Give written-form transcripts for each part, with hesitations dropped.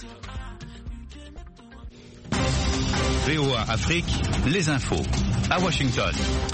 VOA Afrique, les infos. À Washington.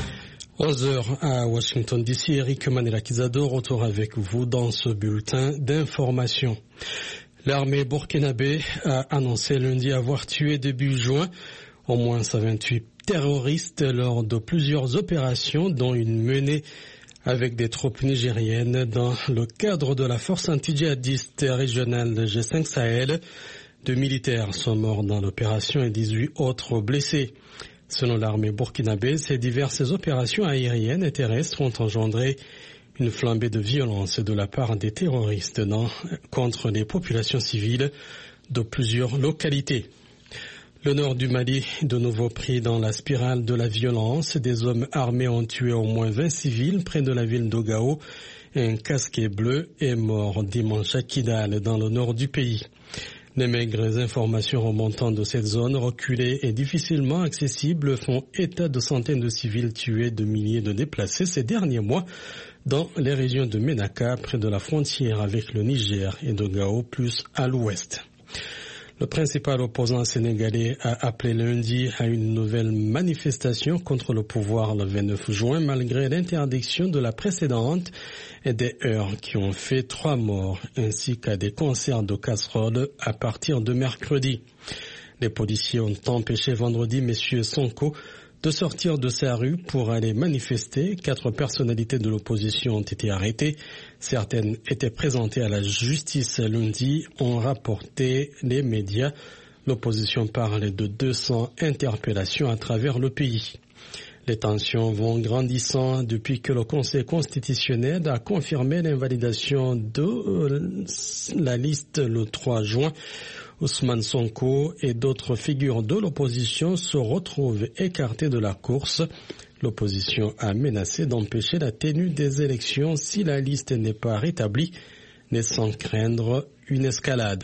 11h à Washington DC, Eric Manelakizado, retour avec vous dans ce bulletin d'information. L'armée burkinabé a annoncé lundi avoir tué début juin au moins 128 terroristes lors de plusieurs opérations, dont une menée avec des troupes nigériennes dans le cadre de la force anti-djihadiste régionale de G5 Sahel. 2 militaires sont morts dans l'opération et 18 autres blessés. Selon l'armée burkinabé, ces diverses opérations aériennes et terrestres ont engendré une flambée de violence de la part des terroristes contre les populations civiles de plusieurs localités. Le nord du Mali, de nouveau pris dans la spirale de la violence, des hommes armés ont tué au moins 20 civils près de la ville d'Ogao. Un casqué bleu est mort dimanche à Kidal, dans le nord du pays. Les maigres informations remontant de cette zone reculée et difficilement accessible font état de centaines de civils tués, de milliers de déplacés ces derniers mois dans les régions de Ménaka, près de la frontière avec le Niger, et de Gao, plus à l'ouest. Le principal opposant sénégalais a appelé lundi à une nouvelle manifestation contre le pouvoir le 29 juin, malgré l'interdiction de la précédente et des heurts qui ont fait 3 morts, ainsi qu'à des concerts de casseroles à partir de mercredi. Les policiers ont empêché vendredi M. Sonko de sortir de sa rue pour aller manifester. 4 personnalités de l'opposition ont été arrêtées. Certaines étaient présentées à la justice lundi, ont rapporté les médias. L'opposition parle de 200 interpellations à travers le pays. Les tensions vont grandissant depuis que le Conseil constitutionnel a confirmé l'invalidation de la liste le 3 juin. Ousmane Sonko et d'autres figures de l'opposition se retrouvent écartés de la course. L'opposition a menacé d'empêcher la tenue des élections si la liste n'est pas rétablie, laissant craindre une escalade.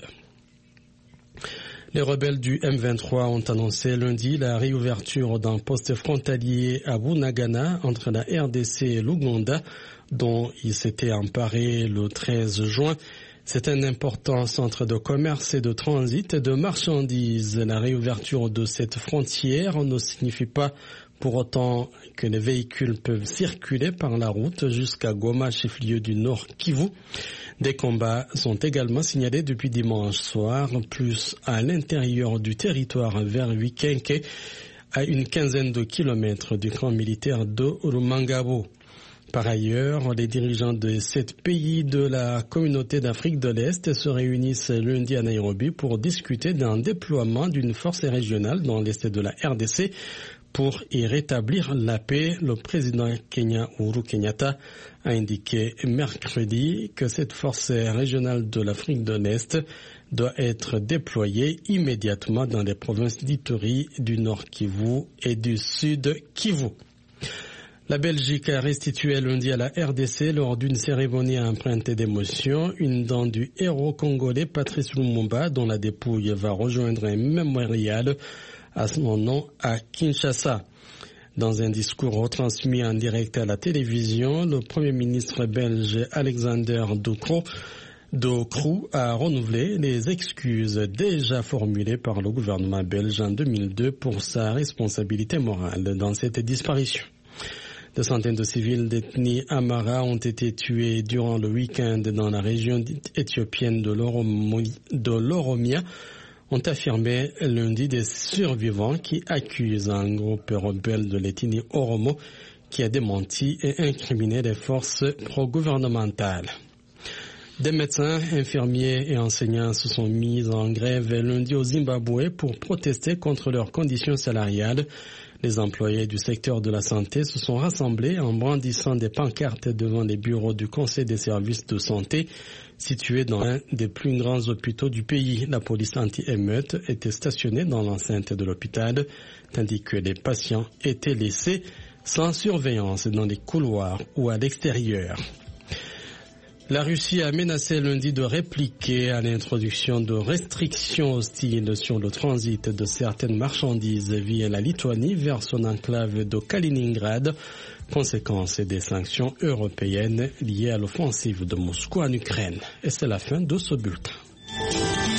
Les rebelles du M23 ont annoncé lundi la réouverture d'un poste frontalier à Bunagana entre la RDC et l'Ouganda, dont ils s'étaient emparés le 13 juin. C'est un important centre de commerce et de transit de marchandises. La réouverture de cette frontière ne signifie pas pour autant que les véhicules peuvent circuler par la route jusqu'à Goma, chef-lieu du Nord Kivu. Des combats sont également signalés depuis dimanche soir, plus à l'intérieur du territoire vers Wikenke, à une quinzaine de kilomètres du camp militaire de Rumangabo. Par ailleurs, les dirigeants de 7 pays de la communauté d'Afrique de l'Est se réunissent lundi à Nairobi pour discuter d'un déploiement d'une force régionale dans l'est de la RDC pour y rétablir la paix. Le président kenyan Uhuru Kenyatta a indiqué mercredi que cette force régionale de l'Afrique de l'Est doit être déployée immédiatement dans les provinces d'Ituri, du Nord Kivu et du Sud Kivu. La Belgique a restitué lundi à la RDC, lors d'une cérémonie empreinte d'émotion, une dent du héros congolais Patrice Lumumba, dont la dépouille va rejoindre un mémorial à son nom à Kinshasa. Dans un discours retransmis en direct à la télévision, le Premier ministre belge Alexander De Croo a renouvelé les excuses déjà formulées par le gouvernement belge en 2002 pour sa responsabilité morale dans cette disparition. Des centaines de civils d'ethnie Amara ont été tués durant le week-end dans la région éthiopienne de l'Oromia, ont affirmé lundi des survivants qui accusent un groupe rebelle de l'ethnie Oromo qui a démenti et incriminé les forces pro-gouvernementales. Des médecins, infirmiers et enseignants se sont mis en grève lundi au Zimbabwe pour protester contre leurs conditions salariales. Les employés du secteur de la santé se sont rassemblés en brandissant des pancartes devant les bureaux du Conseil des services de santé situés dans un des plus grands hôpitaux du pays. La police anti-émeute était stationnée dans l'enceinte de l'hôpital, tandis que les patients étaient laissés sans surveillance dans les couloirs ou à l'extérieur. La Russie a menacé lundi de répliquer à l'introduction de restrictions hostiles sur le transit de certaines marchandises via la Lituanie vers son enclave de Kaliningrad, conséquence des sanctions européennes liées à l'offensive de Moscou en Ukraine. Et c'est la fin de ce bulletin.